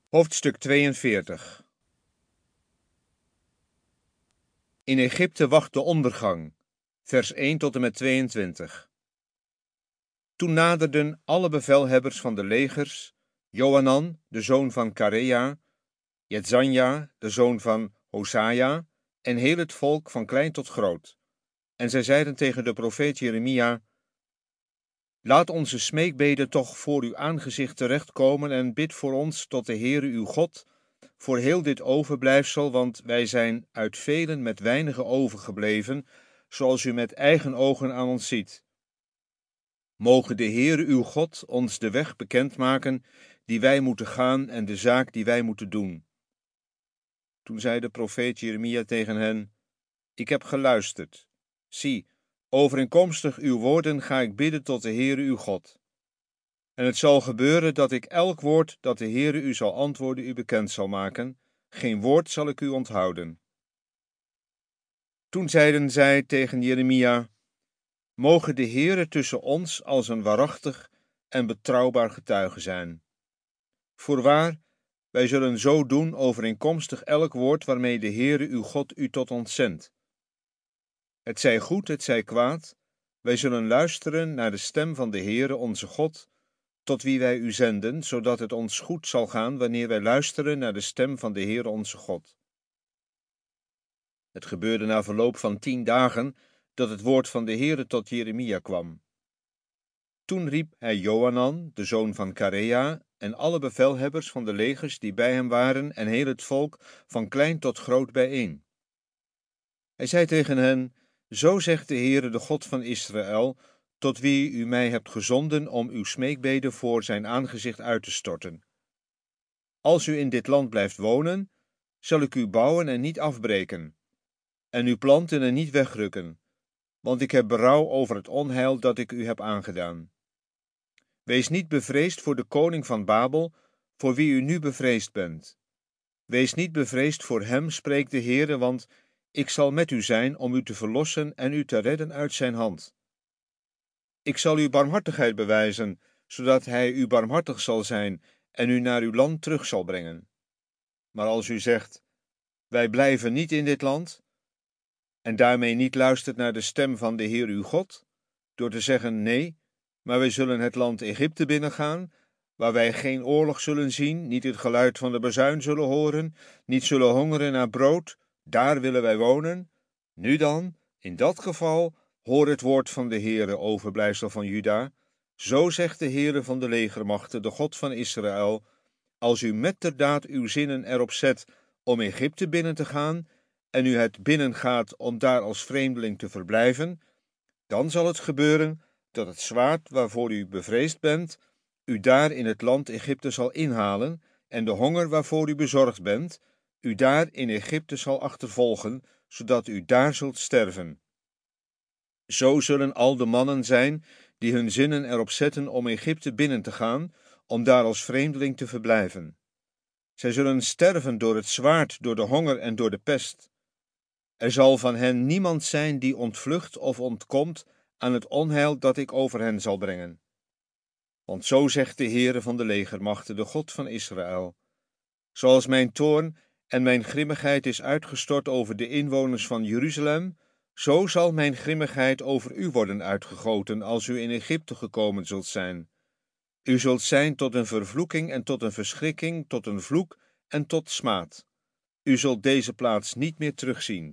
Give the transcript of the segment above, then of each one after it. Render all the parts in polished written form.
Hoofdstuk 42. In Egypte wacht de ondergang, vers 1 tot en met 22. Toen naderden alle bevelhebbers van de legers, Johanan, de zoon van Karea, Jetzanja, de zoon van Hosaja, en heel het volk van klein tot groot. En zij zeiden tegen de profeet Jeremia: Laat onze smeekbeden toch voor uw aangezicht terechtkomen en bid voor ons tot de Heere uw God, voor heel dit overblijfsel, want wij zijn uit velen met weinigen overgebleven, zoals u met eigen ogen aan ons ziet. Mogen de Heere uw God ons de weg bekendmaken die wij moeten gaan en de zaak die wij moeten doen. Toen zei de profeet Jeremia tegen hen: Ik heb geluisterd. Zie, overeenkomstig uw woorden ga ik bidden tot de Heere uw God. En het zal gebeuren dat ik elk woord dat de Heere u zal antwoorden u bekend zal maken, geen woord zal ik u onthouden. Toen zeiden zij tegen Jeremia: Mogen de Heere tussen ons als een waarachtig en betrouwbaar getuige zijn. Voorwaar, wij zullen zo doen overeenkomstig elk woord waarmee de Heere uw God u tot ons zendt. Het zij goed, het zij kwaad, wij zullen luisteren naar de stem van de Heere onze God, tot wie wij u zenden, zodat het ons goed zal gaan wanneer wij luisteren naar de stem van de Heere onze God. Het gebeurde na verloop van 10 dagen dat het woord van de Heere tot Jeremia kwam. Toen riep hij Johanan, de zoon van Karea, en alle bevelhebbers van de legers die bij hem waren en heel het volk van klein tot groot bijeen. Hij zei tegen hen: Zo zegt de Heere, de God van Israël, tot wie u mij hebt gezonden om uw smeekbeden voor zijn aangezicht uit te storten. Als u in dit land blijft wonen, zal ik u bouwen en niet afbreken, en uw planten en niet wegrukken, want ik heb berouw over het onheil dat ik u heb aangedaan. Wees niet bevreesd voor de koning van Babel, voor wie u nu bevreesd bent. Wees niet bevreesd voor hem, spreekt de Heere, want ik zal met u zijn om u te verlossen en u te redden uit zijn hand. Ik zal u barmhartigheid bewijzen, zodat hij u barmhartig zal zijn en u naar uw land terug zal brengen. Maar als u zegt: Wij blijven niet in dit land, en daarmee niet luistert naar de stem van de Heer uw God, door te zeggen: Nee, maar wij zullen het land Egypte binnengaan, waar wij geen oorlog zullen zien, niet het geluid van de bazuin zullen horen, niet zullen hongeren naar brood, daar willen wij wonen. Nu dan, in dat geval, hoor het woord van de Heere, overblijfsel van Juda. Zo zegt de Heere van de legermachten, de God van Israël: Als u metterdaad uw zinnen erop zet om Egypte binnen te gaan, en u het binnengaat om daar als vreemdeling te verblijven, dan zal het gebeuren dat het zwaard waarvoor u bevreesd bent, u daar in het land Egypte zal inhalen, en de honger waarvoor u bezorgd bent, u daar in Egypte zal achtervolgen, zodat u daar zult sterven. Zo zullen al de mannen zijn die hun zinnen erop zetten om Egypte binnen te gaan, om daar als vreemdeling te verblijven. Zij zullen sterven door het zwaard, door de honger en door de pest. Er zal van hen niemand zijn die ontvlucht of ontkomt aan het onheil dat ik over hen zal brengen. Want zo zegt de Heere van de legermachten, de God van Israël: Zoals mijn toorn en mijn grimmigheid is uitgestort over de inwoners van Jeruzalem, zo zal mijn grimmigheid over u worden uitgegoten als u in Egypte gekomen zult zijn. U zult zijn tot een vervloeking en tot een verschrikking, tot een vloek en tot smaad. U zult deze plaats niet meer terugzien.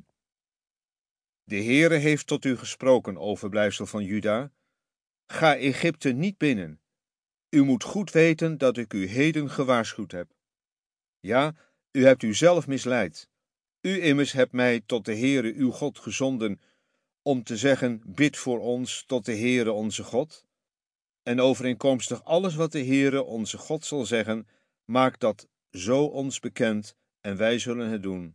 De Heere heeft tot u gesproken, overblijfsel van Juda. Ga Egypte niet binnen. U moet goed weten dat ik u heden gewaarschuwd heb. Ja, u hebt uzelf misleid. U immers hebt mij tot de Heere uw God gezonden, om te zeggen: Bid voor ons tot de Heere onze God. En overeenkomstig alles wat de Heere onze God zal zeggen, maak dat zo ons bekend, en wij zullen het doen.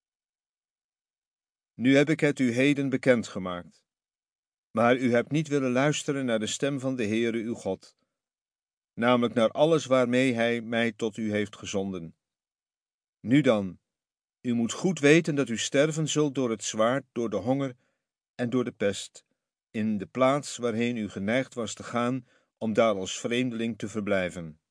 Nu heb ik het u heden bekendgemaakt. Maar u hebt niet willen luisteren naar de stem van de Heere uw God, namelijk naar alles waarmee hij mij tot u heeft gezonden. Nu dan, u moet goed weten dat u sterven zult door het zwaard, door de honger en door de pest, in de plaats waarheen u geneigd was te gaan om daar als vreemdeling te verblijven.